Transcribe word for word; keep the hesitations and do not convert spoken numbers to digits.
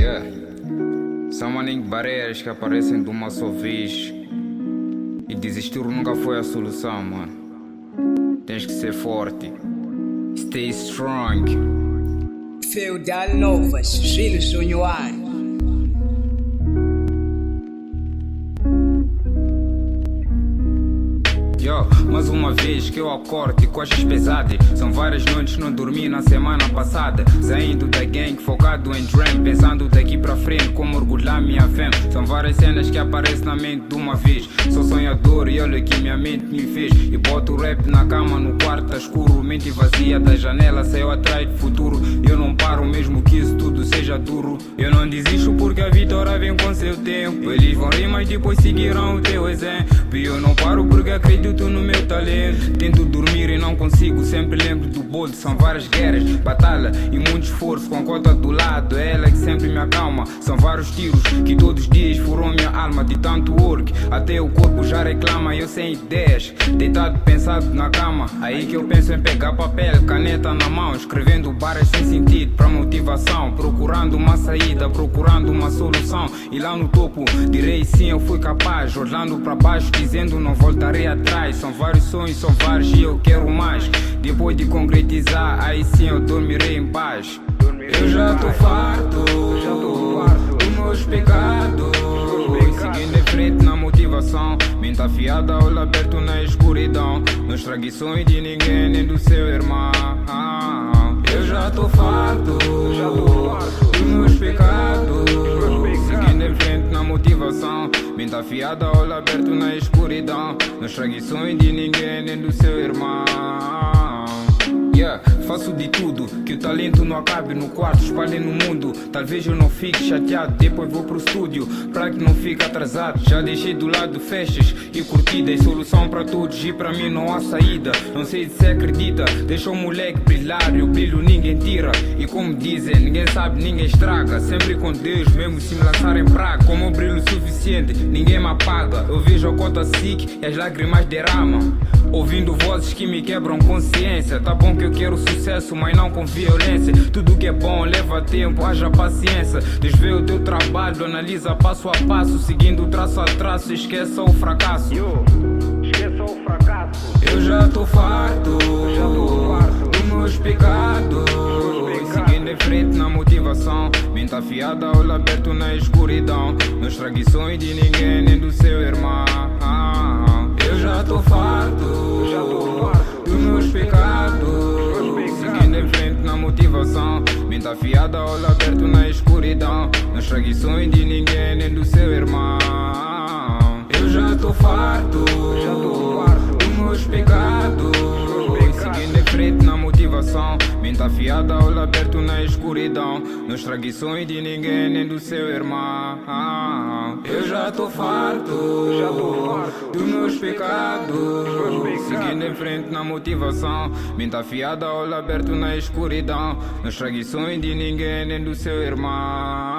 Yeah. São maninho barreiras que aparecem de uma só vez. E desistir nunca foi a solução, mano. Tens que ser forte. Stay strong. Feudal Novas, Gil Junior. Yo, mais uma vez que eu acordo e coisas pesadas. São várias noites não dormi na semana passada. Saindo da gang, focado em dream. Pensando daqui pra frente como orgulhar minha fama. São várias cenas que aparecem na mente de uma vez. Sou sonhador e olha que minha mente me fez. E boto o rap na cama, no quarto escuro. Mente vazia da janela, saiu atrás do futuro. Eu não paro mesmo que isso tudo seja duro. Eu não desisto porque a vitória vem com seu tempo. Eles vão rir mas depois seguirão o teu exemplo. E eu não paro porque acredito no meu talento. Tento dormir e não consigo, sempre lembro do bolo. São várias guerras, batalha e muito esforço. Com a cota do lado, é ela que sempre me acalma. São vários tiros que todos os dias furam minha alma. De tanto work, até o corpo já reclama. Eu sem ideias, deitado pensado na cama. Aí que eu penso em pegar papel, caneta na mão. Escrevendo barras sem sentido pra motivação. Procurando uma saída, procurando uma solução. E lá no topo, direi sim, eu fui capaz. Olhando pra baixo, dizendo não voltarei atrás. São vários sonhos, são vários e eu quero mais. Depois de concretizar, aí sim eu dormirei em paz. Eu já tô farto dos meus pecados. Seguindo em frente na motivação. Mente afiada, olho aberto na escuridão. Não estrague sonho de ninguém, nem do seu irmão. Eu já tô farto dos meus pecados. Seguindo em frente na motivação. Mente afiada, olho aberto na escuridão. Não estrague sonho de ninguém, nem do seu irmão. Yeah, faço de tudo, que o talento não acabe no quarto, espalhe no mundo. Talvez eu não fique chateado, depois vou pro estúdio pra que não fique atrasado. Já deixei do lado festas e curtidas. Solução pra todos e pra mim não há saída. Não sei se acredita, deixa o moleque brilhar e o brilho ninguém tira. E como dizem, ninguém sabe, ninguém estraga. Sempre com Deus, mesmo se me lançar em praga. Como o brilho suficiente, ninguém me apaga. Eu vejo a cota sick e as lágrimas derramam. Ouvindo vozes que me quebram consciência. Tá bom que eu quero sucesso, mas não com violência. Tudo que é bom leva tempo, haja paciência. Desvê o teu trabalho, analisa passo a passo. Seguindo traço a traço, esqueça o fracasso. Yo, esqueça o fracasso. Eu já tô farto dos meus pecados. Seguindo em frente na motivação. Mente afiada, olho aberto na escuridão. Não estrague sonho de ninguém, nem do seu irmão. Eu já tô farto dos meus pecados. Seguindo em frente na motivação. Mente afiada, olho aberto na escuridão. Não estrague sonho de ninguém, nem do seu irmão. Eu já tô farto dos meus pecados. Seguindo em frente na motivação. Mente afiada, olho aberto na escuridão. Não estrague sonho de ninguém, nem do seu irmão. Eu já tô farto dos meus pecados. Seguindo em frente na motivação. Mente afiada, olho aberto na escuridão. Não estrague sonho de ninguém, nem do seu irmão.